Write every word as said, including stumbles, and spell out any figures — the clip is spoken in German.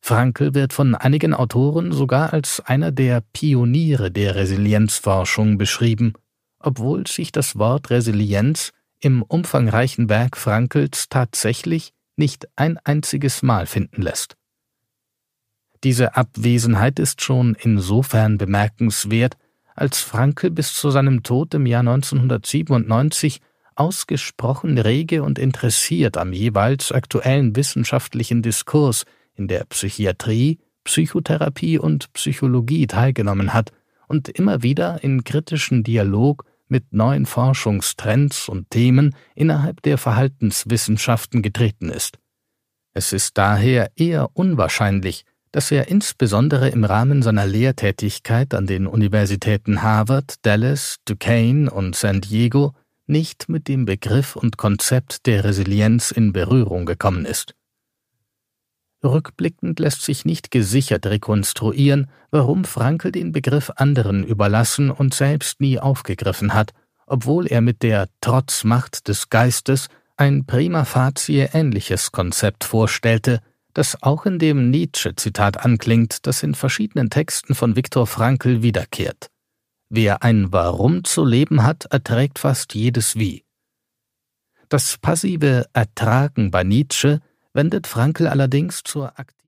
Frankl wird von einigen Autoren sogar als einer der Pioniere der Resilienzforschung beschrieben, obwohl sich das Wort Resilienz im umfangreichen Werk Frankls tatsächlich nicht ein einziges Mal finden lässt. Diese Abwesenheit ist schon insofern bemerkenswert, als Frankl bis zu seinem Tod im Jahr neunzehnhundertsiebenundneunzig ausgesprochen rege und interessiert am jeweils aktuellen wissenschaftlichen Diskurs in der Psychiatrie, Psychotherapie und Psychologie teilgenommen hat und immer wieder in kritischen Dialog mit neuen Forschungstrends und Themen innerhalb der Verhaltenswissenschaften getreten ist. Es ist daher eher unwahrscheinlich, dass er insbesondere im Rahmen seiner Lehrtätigkeit an den Universitäten Harvard, Dallas, Duquesne und San Diego nicht mit dem Begriff und Konzept der Resilienz in Berührung gekommen ist. Rückblickend lässt sich nicht gesichert rekonstruieren, warum Frankl den Begriff anderen überlassen und selbst nie aufgegriffen hat, obwohl er mit der Trotzmacht des Geistes ein prima facie ähnliches Konzept vorstellte, das auch in dem Nietzsche-Zitat anklingt, das in verschiedenen Texten von Viktor Frankl wiederkehrt. Wer ein Warum zu leben hat, erträgt fast jedes Wie. Das passive Ertragen bei Nietzsche wendet Frankl allerdings zur aktiven